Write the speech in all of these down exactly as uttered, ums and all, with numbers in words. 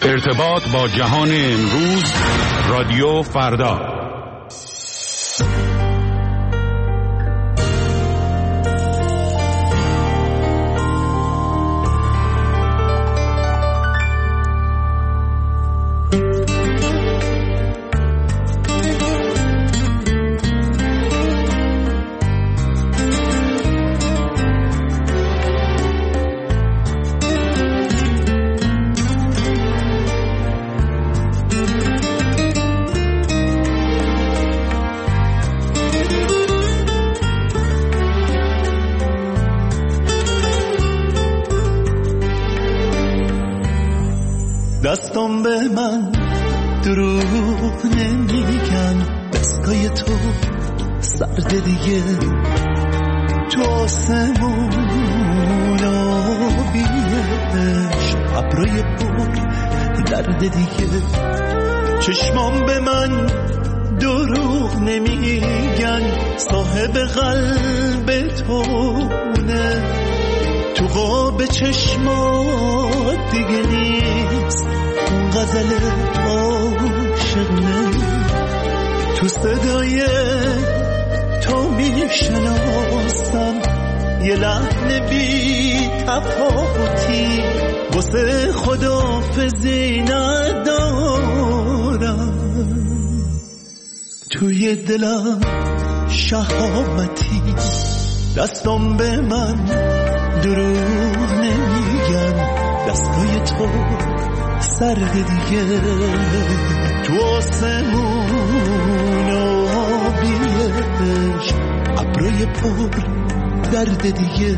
ارتباط با جهان امروز، رادیو فردا. دستم به من دروغ نمیگن، دستای تو سرد دیگه، تو آسمون آبیش ابرای پر درد دیگه. چشمام به من دروغ نمیگن، صاحب قلب تونه، تو قاب چشمات دیگه نیست اون غزل عاشقونه. تو صدای تو میشناسم یه لحن بی تفاوتی، واسه خداحافظی ندارم، توی دلم شهامتی. دستم به من دروغ نمیگن، دستای تو سرد دیگه، تو آسمون آبیش ابرای پر درد دیگه.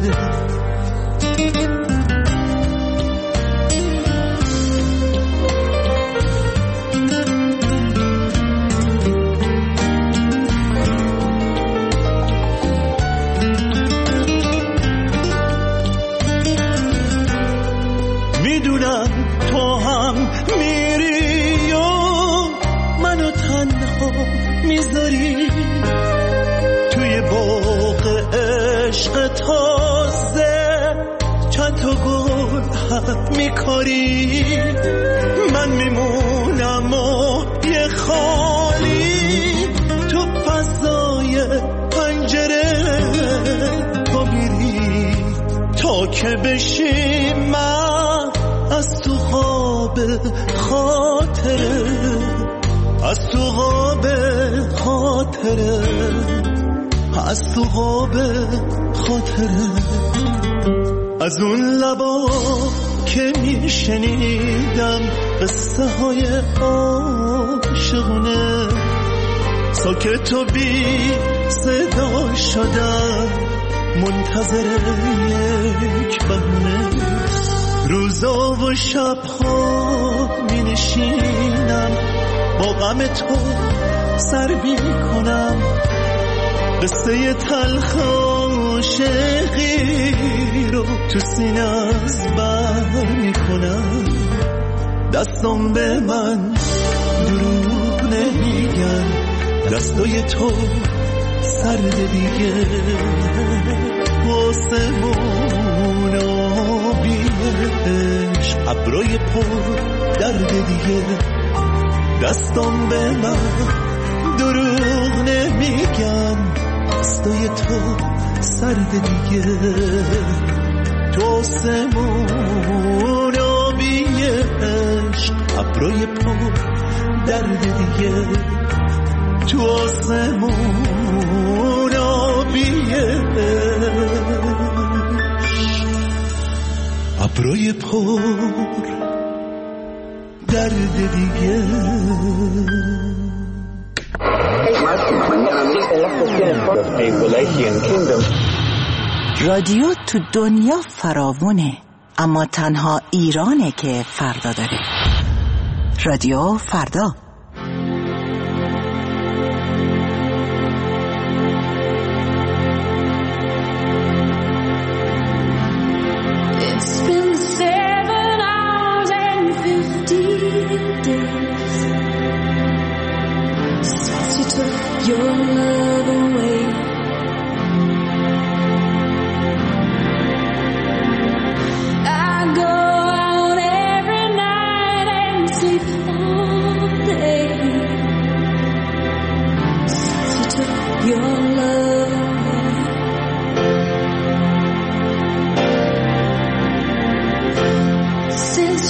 توی باغ عشق تازه چند تا گل هم میکاری، من میمونم و یه خالی تو فضای پنجره. تو میری تا که بشی من از تو خواب خاطره، از تو خواب خاطره، از تو خواب خاطره. از اون لبا که میشنیدم قصه های عاشقونه، ساکت و بی صدا شدم منتظر یک بهونه. روزا و شبها می نشینم با غم تو سر بی کنم، قصه تلخ عاشقی رو تو سینه از بر می کنم. دستم به من دروغ نمیگن، دستای تو سرد دیگه، آسمون آبیش ابرای پر درد دیگه. دستم به من دروغ نمیگن، دستای تو سرد دیگه، تو آسمون آبیش ابرای پر درد دیگه، تو آسمون آبیش ابرای پر درد دیگه. رادیو تو دنیا فراوونه، اما تنها ایرانه که فردا داره. رادیو فردا. Your love away. I go out every night and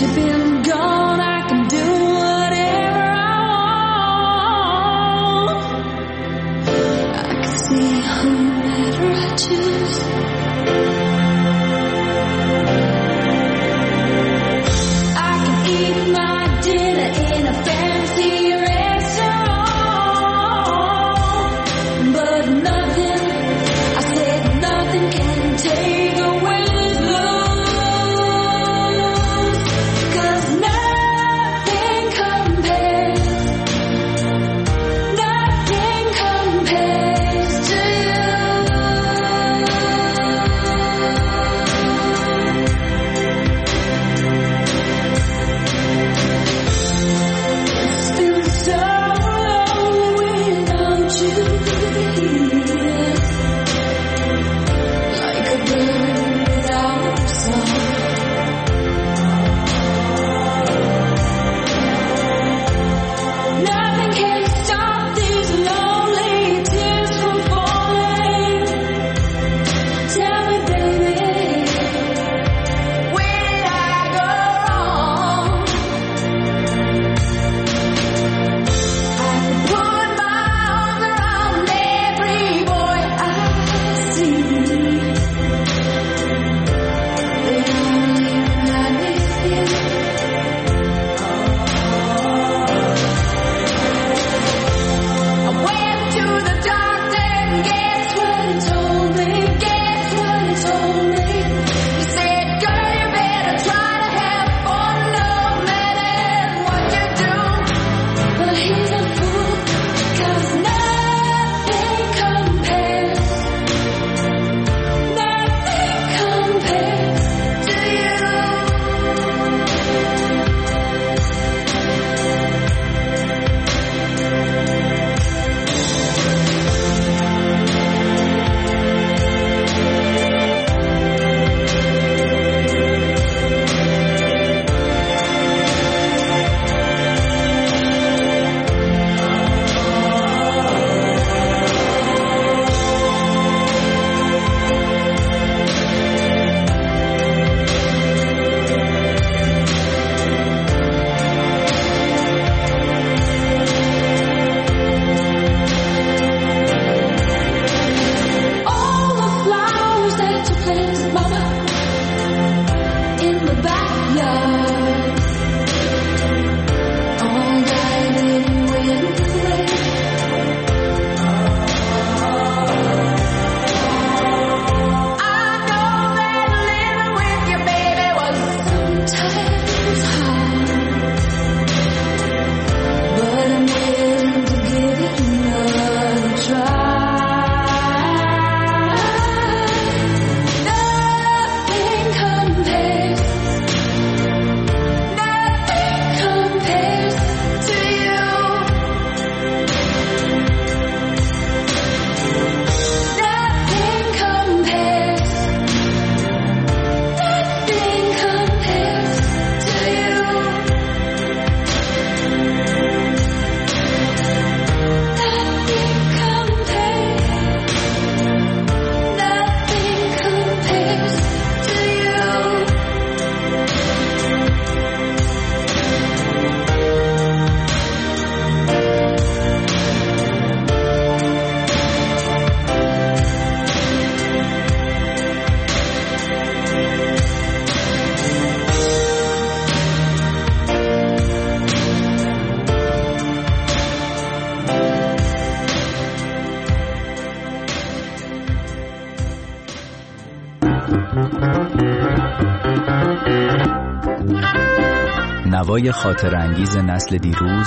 نوای خاطر انگیز نسل دیروز،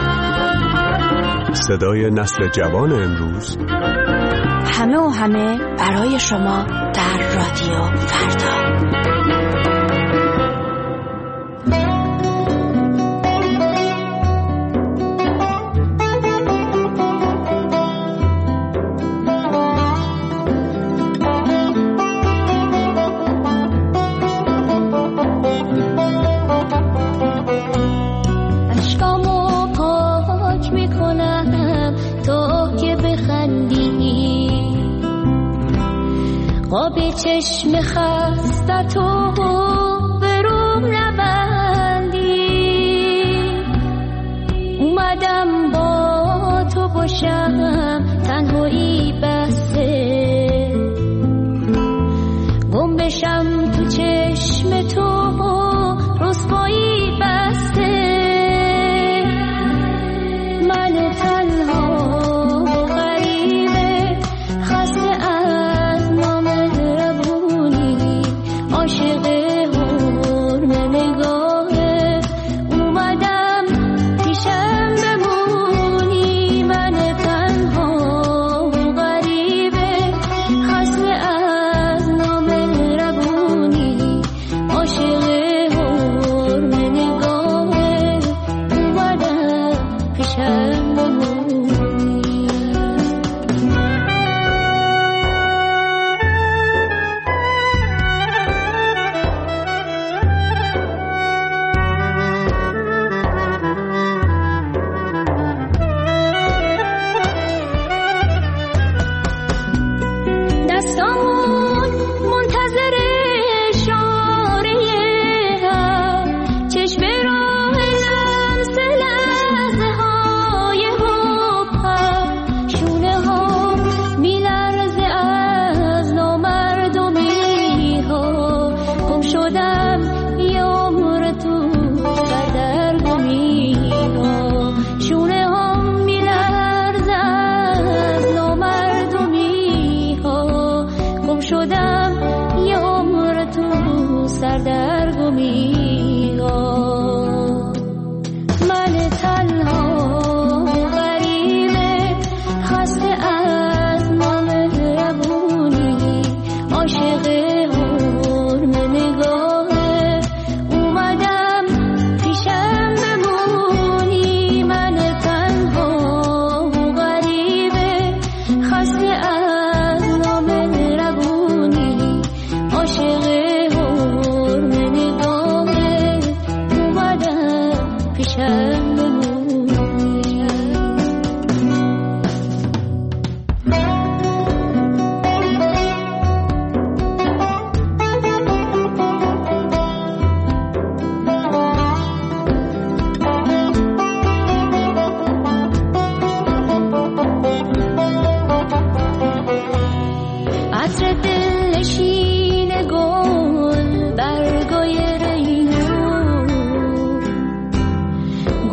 صدای نسل جوان امروز، همه و همه برای شما در رادیو فردا. چشم خسته تو بروم نبر،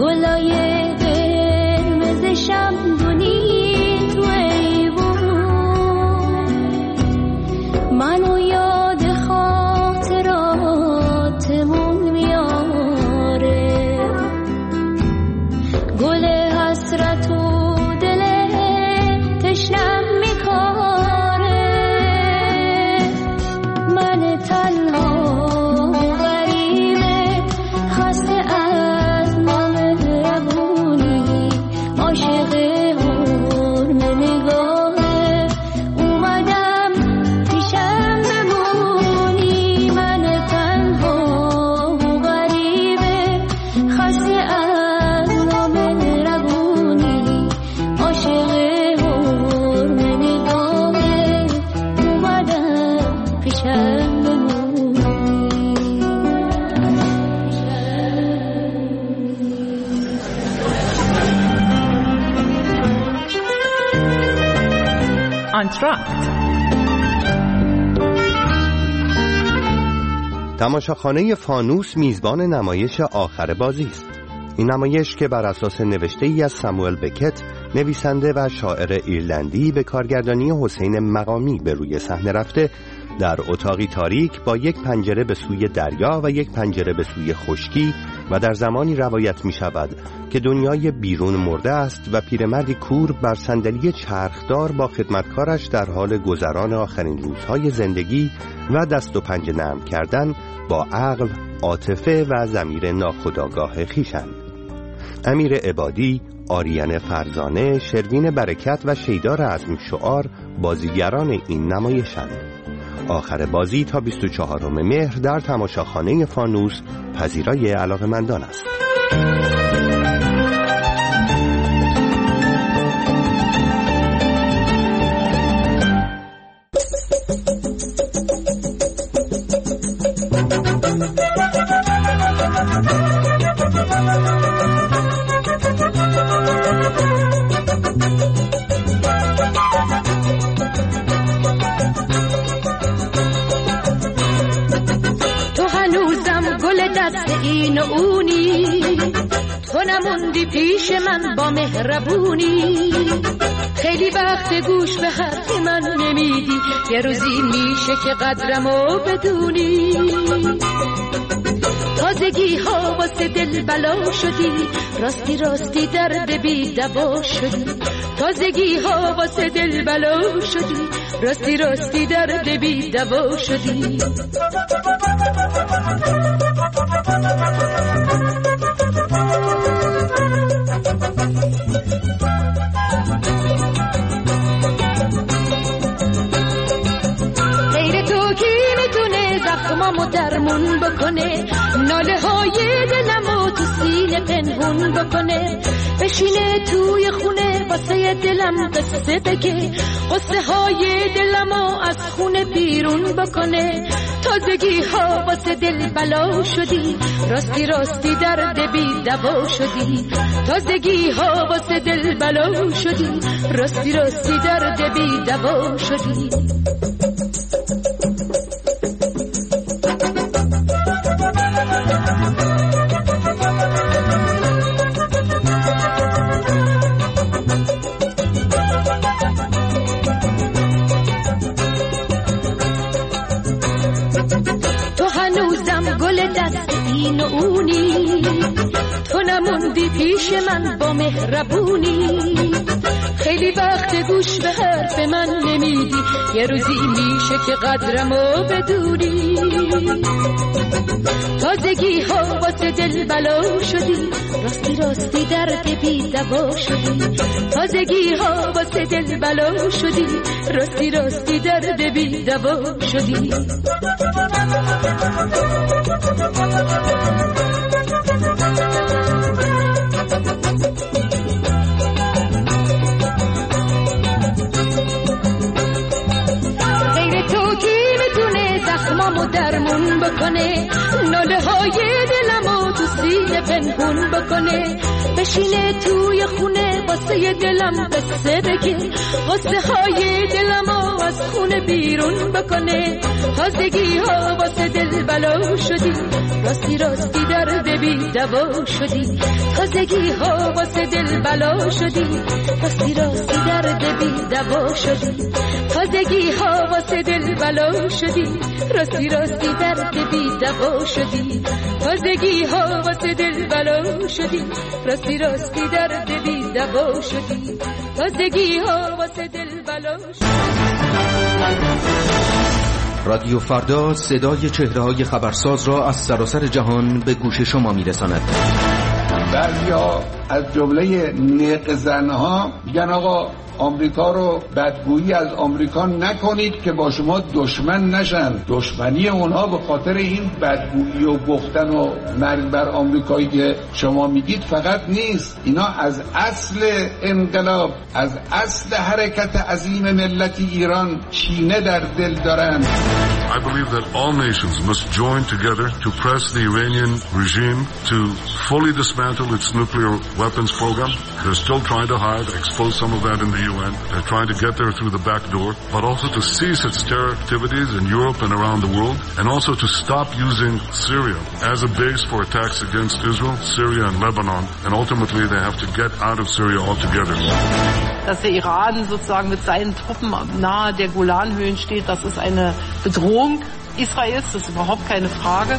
گلای قرمز شمدونی تو ایوون منو یاد خاطراتمون میاره گل حسرت و دل تشنم میکاره من تنها تماشاخانه فانوس میزبان نمایش آخر بازی است. این نمایش که بر اساس نوشته ای از ساموئل بکت، نویسنده و شاعر ایرلندی، به کارگردانی حسین مقامی به روی صحنه رفته، در اتاقی تاریک با یک پنجره به سوی دریا و یک پنجره به سوی خشکی و در زمانی روایت می شود که دنیای بیرون مرده است و پیرمردی کور بر صندلی چرخدار با خدمتکارش در حال گذران آخرین روزهای زندگی و دست و پنجه نرم کردن با عقل، عاطفه و ضمیر ناخودآگاه خویشند. امیر عبادی، آریان فرزانه، شروین برکت و شیدا رزم شعار بازیگران این نمایشند. آخر بازی تا بیست و چهارم مهر در تماشاخانه فانوس پذیرای علاقه‌مندان است. این و اونی تو نموندی پیش من با مهربونی خیلی وقت گوش به حرف من نمیدی یه روزی میشه که قدرمو بدونی تازگی ها واسه دل بلا شدی راستی راستی درد بی دوا شدی تازگی ها واسه دل بلا شدی راستی راستی درد بی دوا شدی غیر تو کی میتونه زخمامو درمون بکنه ناله های دلمو تو سینه پنهون بکنه بشینه توی خونه واسه دلم قصه بگه قصه های دلمو از خونه بیرون بکنه تازگی ها واسه دل بلا شدی راستی راستی درد بی دوا شدی تازگی ها واسه دل بلا شدی راستی راستی درد بی دوا شدی نموندی پیش من با مهربونی خیلی وقت گوش به حرف من نمیدی یه روزی میشه که قدرمو بدونی تازگی ها واسه دل بلا شدی راستی راستی درد بی دوا شدی تازگی ها واسه دل بلا شدی راستی راستی درد بی دوا شدی غیر تو کی میتونه زخمامو درمون بکنه ناله های دلمو تو سی سینه پنهون بکنه، بشینه توی خونه واسه دلم قصه بگه، قصه های دلمو از خونه بیرون بکنه. تازگی ها واسه دل بلا شدی، راستی راستی درد بی دوا شدی. تازگی ها واسه دل بلا شدی، راستی راستی درد بی دوا شدی. تازگی ها واسه دل بلا شدی، راستی راستی درد بی دوا شدی. تازگی ها واسه دل بلا شدی، راستی راستی درد بی دوا شدی. تازگی ها واسه دل بلا شدی. رادیو فردا صدای چهره‌های خبرساز را از سراسر جهان به گوش شما می‌رساند. بعضی‌ها از جمله نق زنها میگن آقا آمریکا رو بدگویی از آمریکا نکنید که با شما دشمن نشن. دشمنی اونها به خاطر این بدگویی و بختن و مرگ بر آمریکایی که شما میگید فقط نیست، اینا از اصل انقلاب، از اصل حرکت عظیم ملت ایران کینه در دل دارن. I believe that all nations must join together to press the Iranian regime to fully dismantle its nuclear weapons program. They're still trying to hide, expose some of that in the U N. They're trying to get there through the back door, but also to cease its terror activities in Europe and around the world, and also to stop using Syria as a base for attacks against Israel, Syria and Lebanon, and ultimately they have to get out of Syria altogether. Dass der Iran sozusagen mit seinen Truppen nahe der Golanhöhen steht, das ist eine Bedrohung Israels, das ist überhaupt keine Frage.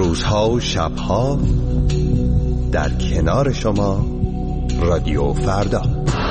روزها و شبها در کنار شما رادیو فردا.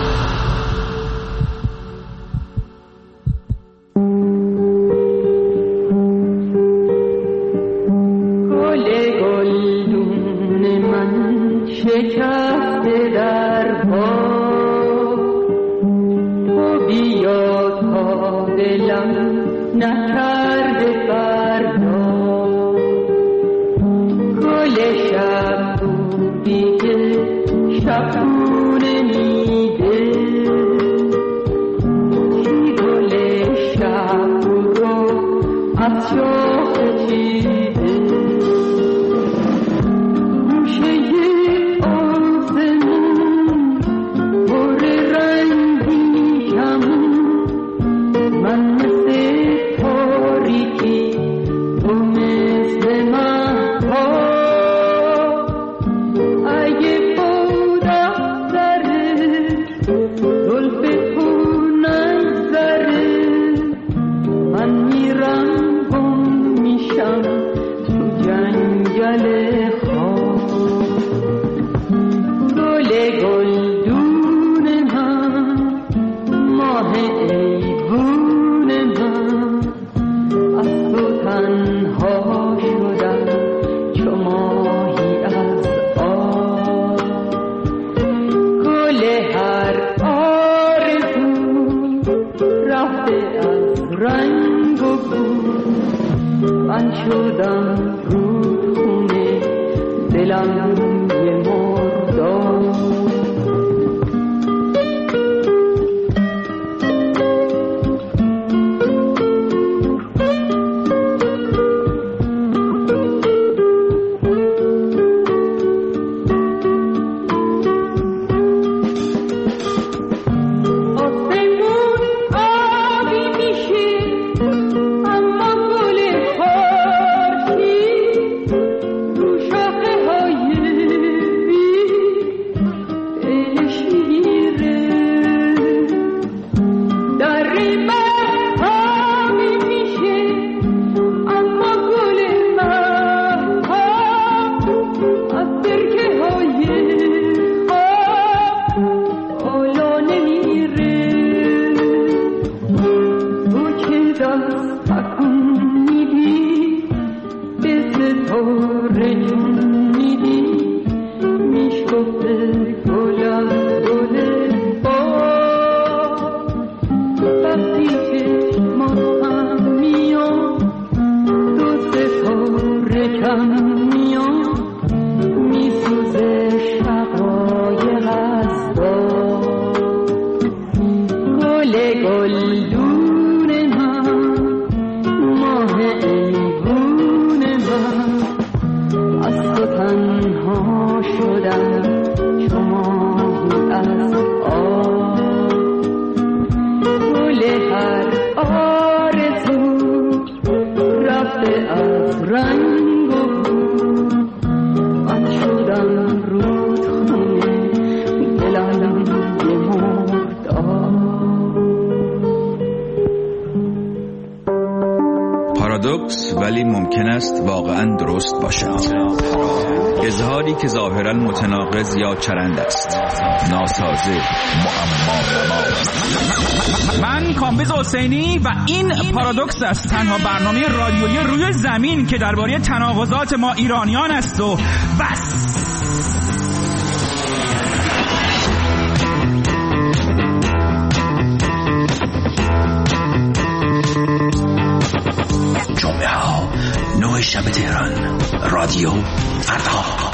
پارادوکس ولی ممکن است واقعا درست باشد. اظهاری که ظاهرا متناقض یا چرند است، ناسازه، معما. من کامبیز حسینی و این پارادوکس است، تنها برنامه رادیویی روی زمین که درباره تناقضات ما ایرانیان است و بس. جمعه ها نه شب تهران، رادیو فردا.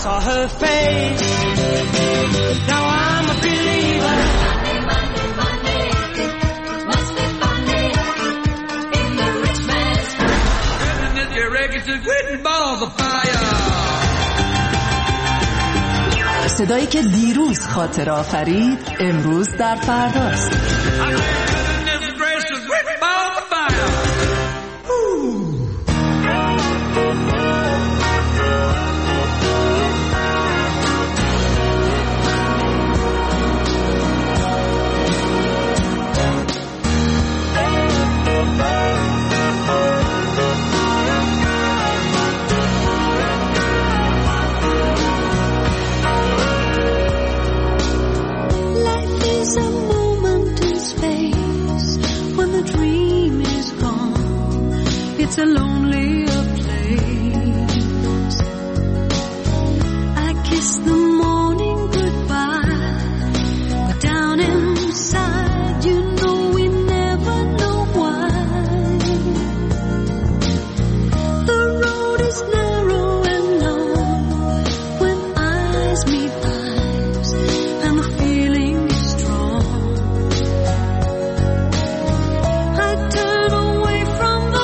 saw her face. Now I'm a believer. Monday, Monday, Monday. Must be Monday in the rich man's world. And this your records is written balls of fire. صدایی که دیروز خاطر آفرید امروز در فرداست. It's a lonelier place. I kiss the morning goodbye, but down inside you know we never know why. The road is narrow and long when eyes meet eyes and the feeling is strong. I turn away from the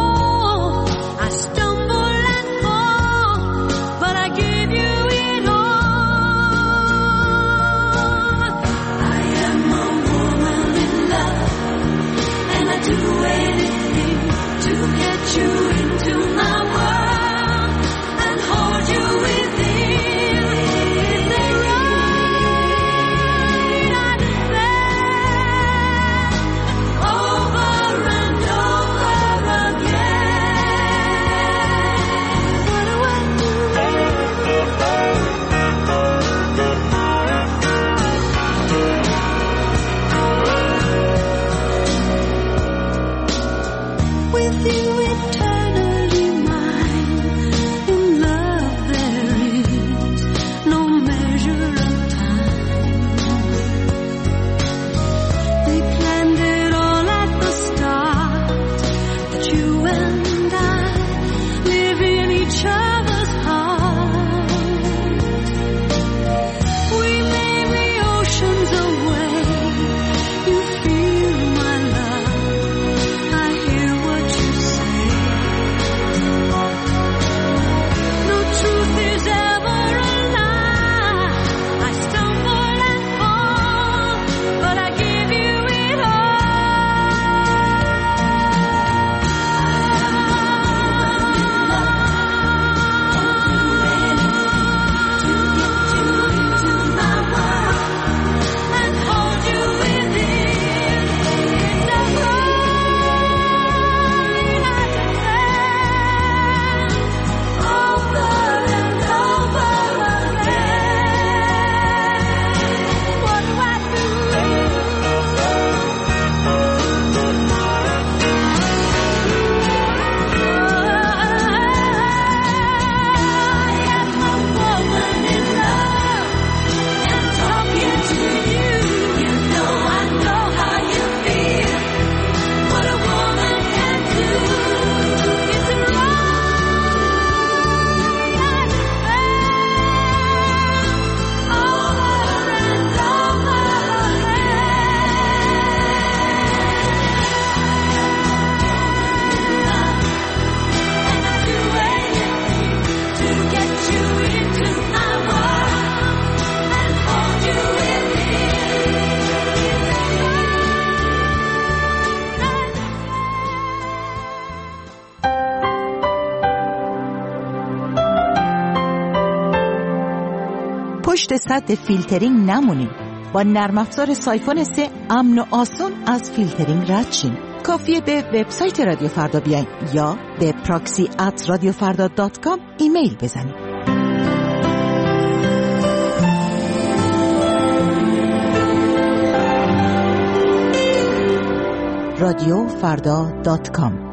پشت سد فیلترینگ نمونین. با نرم افزار سایفون سه امن و آسون از فیلترینگ رد شین. کافیه به وبسایت رادیو فردا بیاین یا به پراکسی ات رادیو فردا دات کام ایمیل بزنید. رادیو فردا دات کام.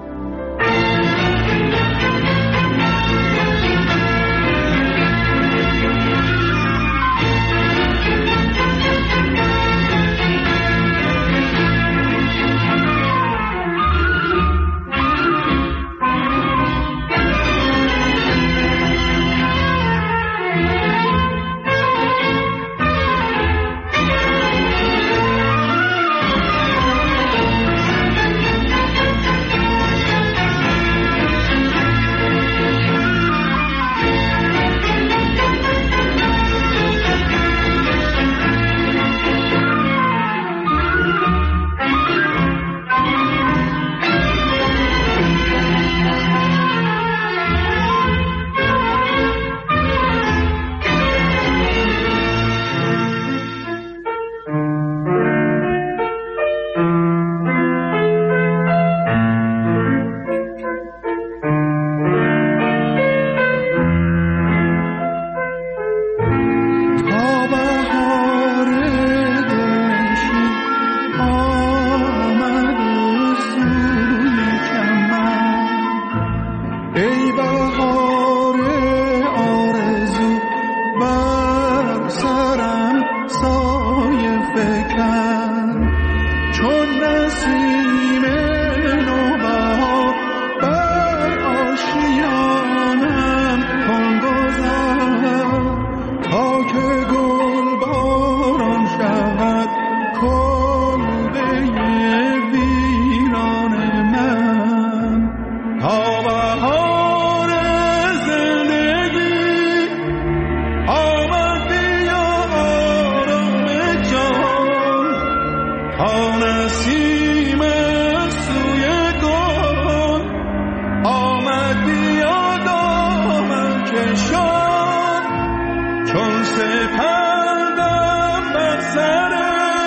نسیم سوی گل آمد بیاد آمد کشان چون سپندم بر سر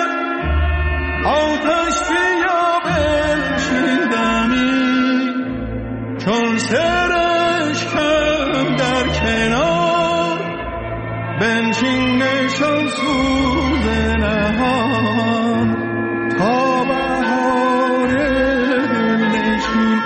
آتش بیا بنشیندمی چون سرشکم در کنار بنشین نشان سوز نهان تا بهار دلنشین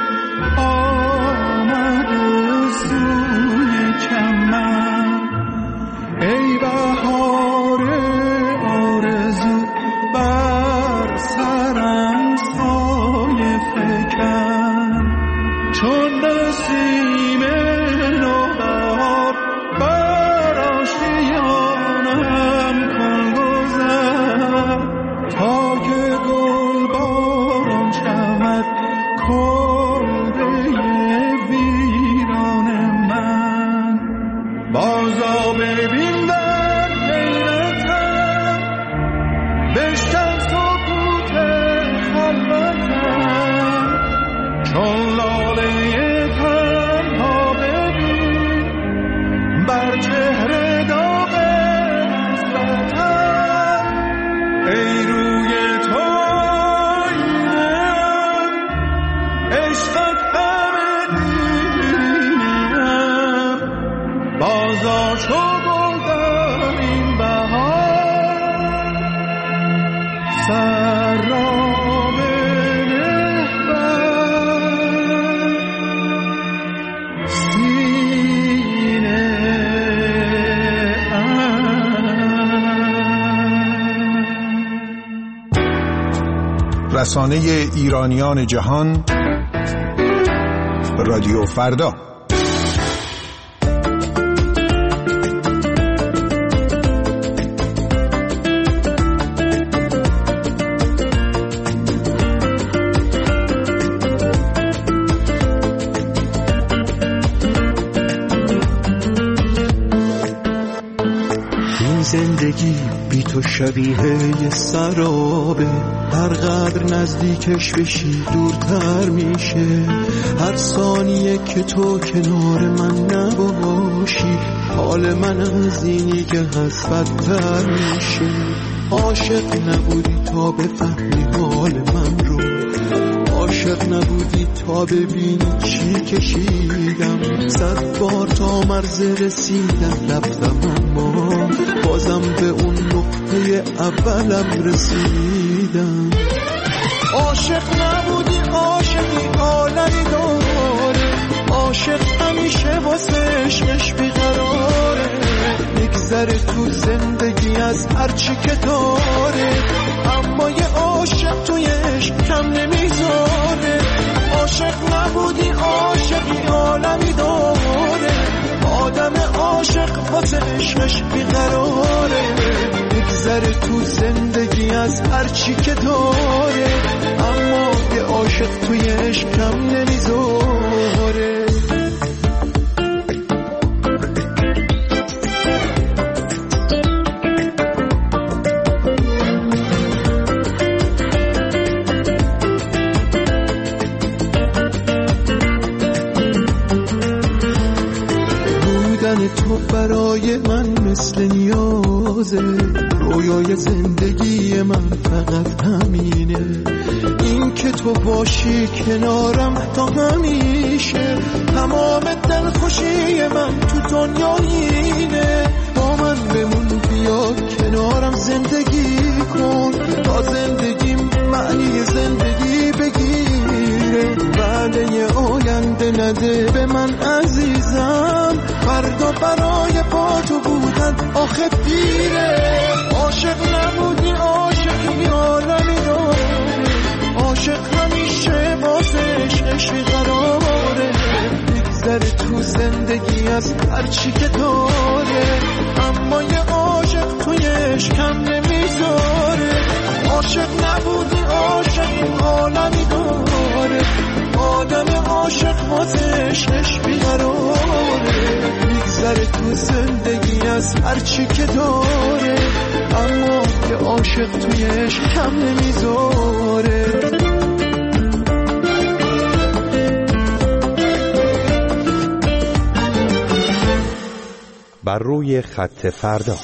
آمد سوی چمن ای بهار آرزو بر سرم سایه فکن چون نسیم نوبهار بر آشیانم کن گذر تا که گل باران شود کلبه ویران من بازا ببین در حیرتم بشکن سکوت خلوتم چون لاله تنها ببین بر چهره داغ حسرتم ای روی تو آینه‌ام عشقت همه دینم بازا چو گل در این بهار سر را بنه بر سینه رسانه ایرانیان جهان رادیو فردا. زندگی بی تو شبیه یه سرابه هر قدر نزدیکش بشی دورتر میشه هر ثانیه که تو کنار من نباشی حال من از اینی که هست بدتر میشه عاشق نبودی تا بفهمی حال من رو عاشق نبودی تا ببینی چی کشیدم صد بار تا مرز رسیدم رفتم اما بازم به اون نقطه اولم رسیدم عاشق نبودی عاشقی عالمی داره عاشق همیشه واسه عشقش بیقراره میگذره تو زندگی از هرچی که داره اما یه عاشق توی عشق کم نمیذاره عاشق نبودی عاشقی عالمی داره آدم عاشق واسه عشقش بیقراره میگذره تو زندگی از هرچی که داره اما یه عاشق توی عشق کم نمیذاره تو برای من مثل نیازه رویای زندگی من فقط همینه این که تو باشی کنارم تا همیشه تمام دلخوشی من تو دنیا اینه با من بمون بیا کنارم زندگی کن تا زندگیم معنی زندگی بگیره وعده آینده نده به من عزیزم فردا برای با تو بودن آخه دیره عاشق نبودی عاشقی عالمی داره عاشق همیشه بازش عشقی قراره میگذره تو زندگی از هرچی که داره اما یه عاشق توی عشقم نمیذاره عاشق نبودی عاشقی عالمی داره آدم عاشق بازش عشقی قراره میگذره تو زندگی از هرچی که داره اما یه عاشق توی عشق کم نمیذاره. بر روی خط فردا.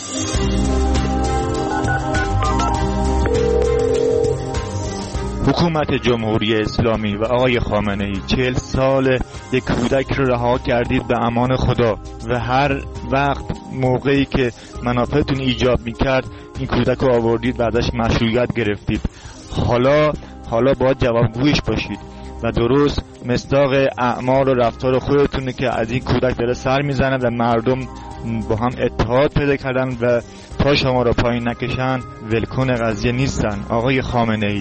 حکومت جمهوری اسلامی و آقای خامنه‌ای چهل سال یک کودک رو رها کردید به امان خدا و هر وقت موقعی که منافعتون ایجاب میکرد این کودک رو آوردید و ازش مشروعیت گرفتید. حالا حالا باید جوابگویش باشید و درست مصداق اعمال و رفتار خودتونه که از این کودک داره سر میزنه و مردم با هم اتحاد پیدا کردن و تا شما رو پایین نکشن ولکن قضیه نیستن. آقای خامنه‌ای،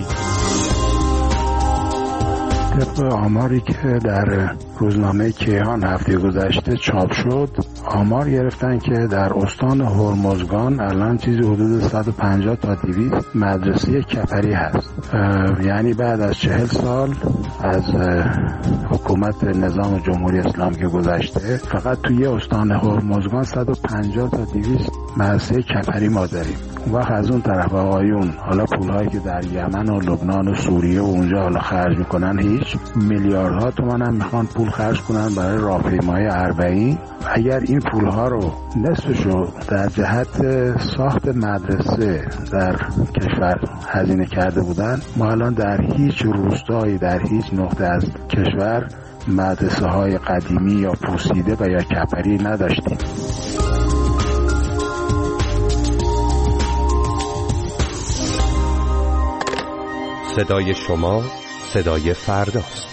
طبق آماری که در روزنامه کیهان هفته گذشته چاپ شد، آمار گرفتن که در استان هرمزگان الان چیزی حدود صد و پنجاه تا دویست مدرسه کپری هست. یعنی بعد از چهل سال از حکومت نظام جمهوری اسلامی که گذشته، فقط توی استان هرمزگان صد و پنجاه تا دویست مدرسه کپری ما داریم. اون وقت از اون طرف آقایون حالا پولهایی که در یمن و لبنان و سوریه و اونجا حالا خرج میکنن، هیچ میلیاردها تومان هم میخوان پول خرج کنن برای راهپیمایی اربعین. اگر این پولها رو نصفشو در جهت ساخت مدرسه در کشور هزینه کرده بودن، ما الان در هیچ روستایی در هیچ نقطه از کشور مدرسه های قدیمی یا پوسیده و یا کپری نداشتیم. صدای شما صدای فرداست.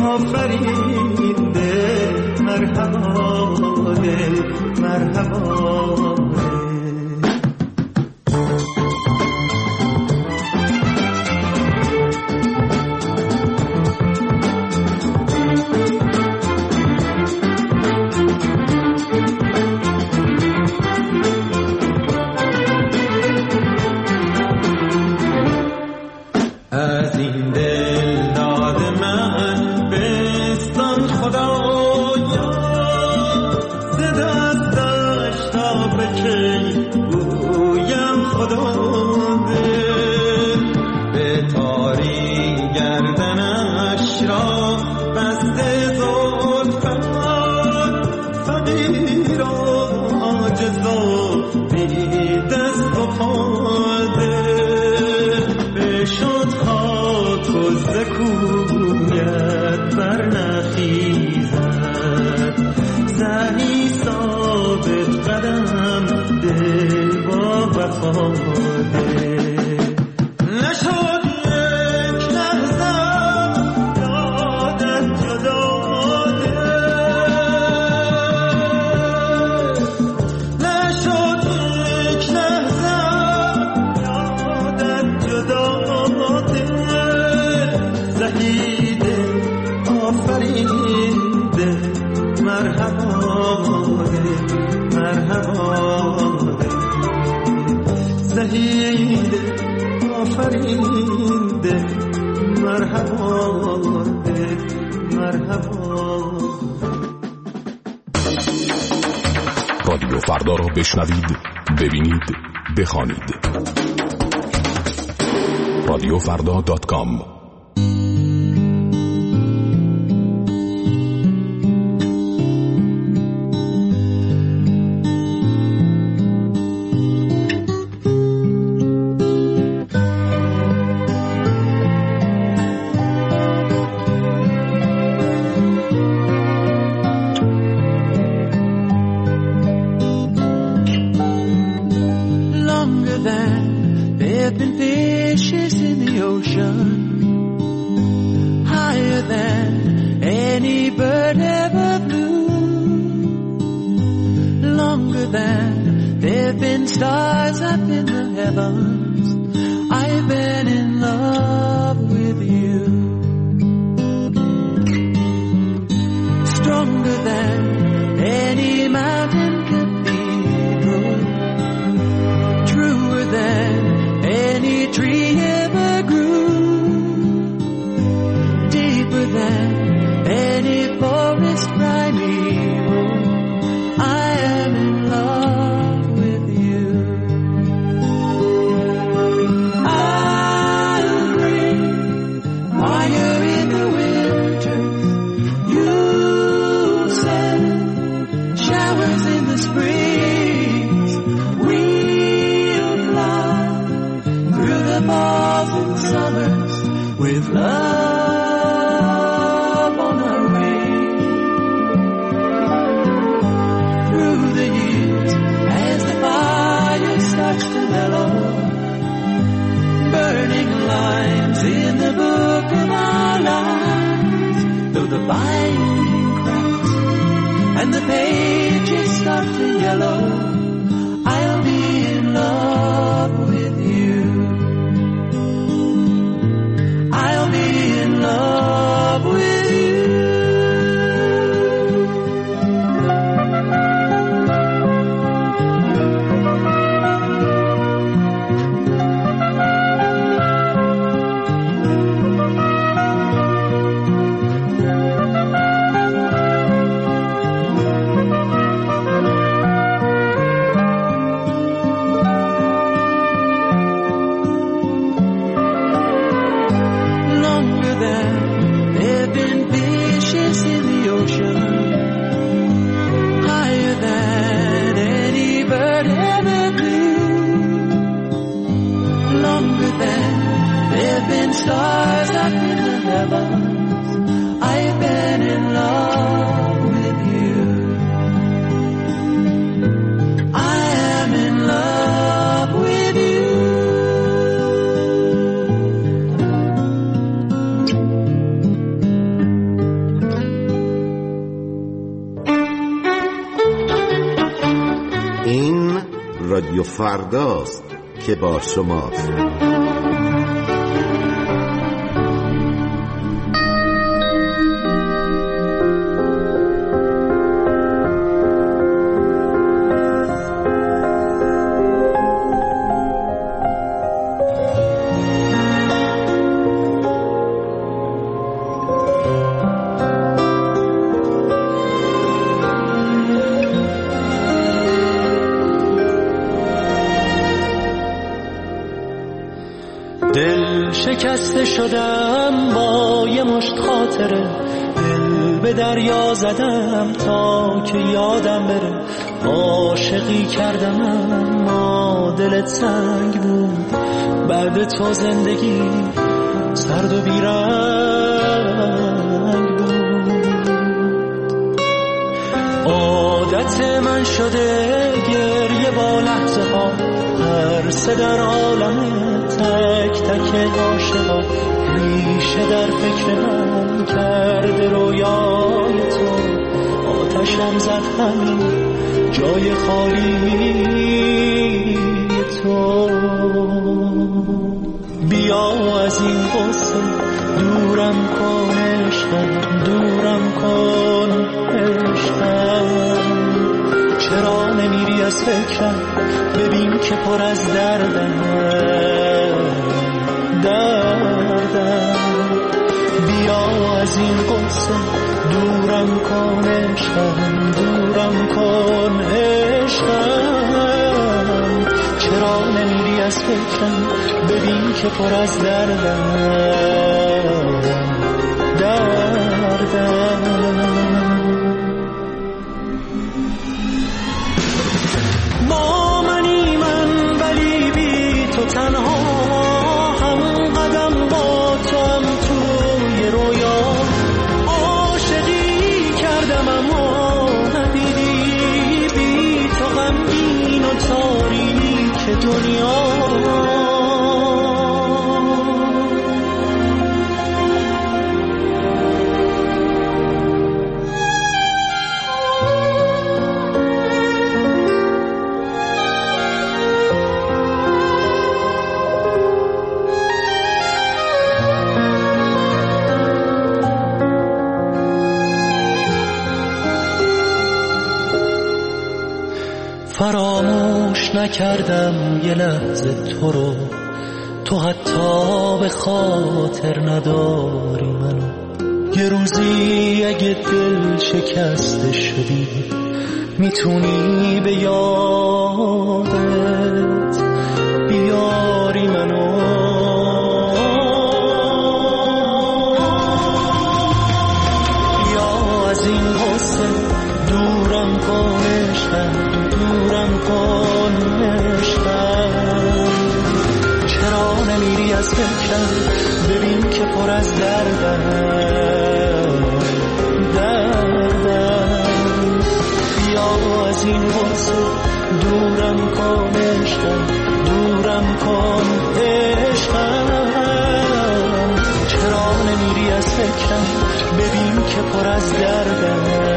آفرین دل مرحبا دل مرحبا رادیو فردا را بشنوید، ببینید، بخوانید. رادیو فردا دات کام. رادیو فرداست که با شماست. شکسته شدم با یه مشت خاطره، دل به دریا زدم تا که یادم بره. عاشقی کردم اما دلت سنگ بود، بعد تو زندگی سرد و بیرنگ بود. عادت من شده گریه با لحظه ها، هر سه در عالمه تک تک عاشقا. ریشه در فکر من کرده رویای تو، آتشم زد همین جای خالی تو. بیا از این قصه دورم کن عشقم، دورم کن عشقم. چرا نمیری از فکرم، ببین که پر از دردم دردم. بیا از این قصه دورم کن عشقم، دورم کن عشقم. چرا نمیری از فکرم، ببین که پر از دردم دردم. با منی من ولی بی تو تنها، هم قدم با تو هم توی رویا. عاشقی کردم اما ندیدی، بی تو غمگین و تاریک دنیا. فراموش نکردم یه لحظه تو رو، تو حتی به خاطر نداری منو. یه روزی اگه دل شکسته شدی، میتونی به یادت بیاری منو. یا از این غصه دورم کن عشقم، دورم کن عشقم. چرا نمیری از فکرم، ببین که پر از دردم دردم. بیا از این غصه دورم کن عشقم، دورم کن عشقم. چرا نمیری از فکرم، ببین که پر از دردم